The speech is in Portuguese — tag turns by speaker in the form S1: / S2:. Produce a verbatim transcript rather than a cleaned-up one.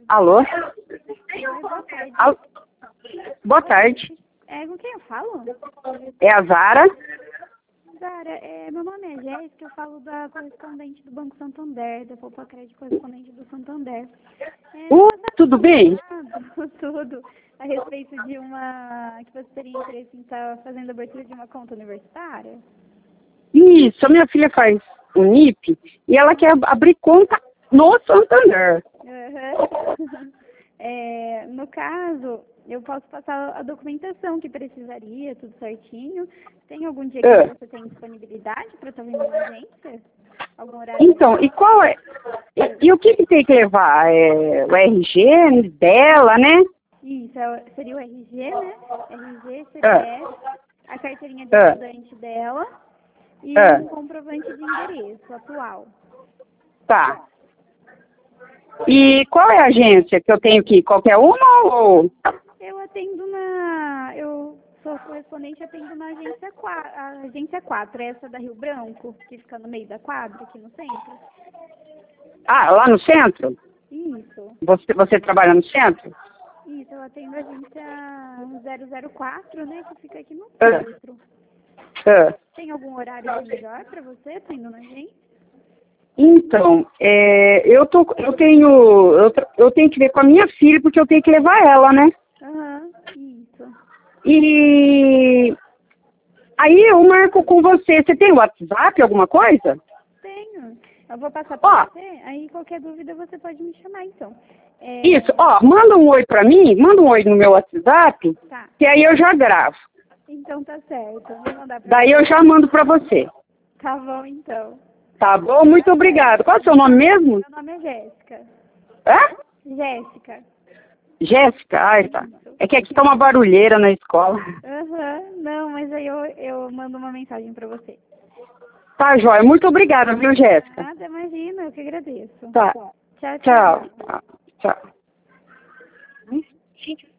S1: Alô?
S2: Oi, boa tarde.
S1: Alô? Boa tarde.
S2: É, com quem eu falo?
S1: É a Zara?
S2: Zara, é, meu nome é Jéssica, eu falo da correspondente do Banco Santander, da Poupa Crédito correspondente do Santander. É,
S1: Uh,
S2: você
S1: tudo bem?
S2: tá tudo a respeito de uma... que você teria interesse em estar fazendo a abertura de uma conta universitária?
S1: Isso, a minha filha faz o N I P e ela quer abrir conta no Santander.
S2: Uhum. É, no caso, eu posso passar a documentação que precisaria, tudo certinho. Tem algum dia que
S1: É.
S2: você tem disponibilidade para estar vindo na agência? Algum horário?
S1: Então, e qual é? E, e o que, que tem que levar? É, o R G dela, né?
S2: Isso, é o- seria o R G, né? R G,
S1: É.
S2: C P F, a carteirinha de
S1: É.
S2: estudante dela e
S1: É.
S2: um comprovante de endereço atual.
S1: Tá. E qual é a agência que eu tenho que ir? Qualquer uma ou...
S2: Eu atendo na... Eu sou correspondente, atendo na agência quatro, a agência quatro, essa da Rio Branco, que fica no meio da quadra, aqui no centro.
S1: Ah, lá no centro?
S2: Isso,
S1: Você, você trabalha no centro?
S2: isso, eu atendo a agência zero zero quatro, né, que fica aqui no
S1: É.
S2: centro.
S1: É.
S2: Tem algum horário melhor para você, atendo na agência?
S1: Então, é, eu, tô, eu, tenho, eu, tra- eu tenho que ver com a minha filha, porque eu tenho que levar ela, né?
S2: Aham, isso.
S1: E aí eu marco com você. Você tem WhatsApp, alguma coisa?
S2: Tenho. Eu vou passar
S1: Ó,
S2: para você, aí qualquer dúvida você pode me chamar, então. É,
S1: isso, ó, manda um oi pra mim, manda um oi no meu WhatsApp,
S2: tá,
S1: que aí eu já gravo.
S2: então tá certo. Eu vou mandar pra
S1: Daí
S2: você.
S1: eu já mando pra você.
S2: Tá bom, então.
S1: Tá bom? Muito obrigado. Qual é o seu nome mesmo?
S2: Meu nome é Jéssica.
S1: Hã?
S2: Jéssica.
S1: Jéssica, ai tá. É que aqui tá uma barulheira na escola.
S2: Aham, não, mas aí eu, eu mando uma mensagem pra você.
S1: Tá, joia. Muito obrigada, viu, Jéssica?
S2: Nada, imagina, eu que agradeço.
S1: Tá.
S2: Tchau, tchau.
S1: Tchau. Tchau.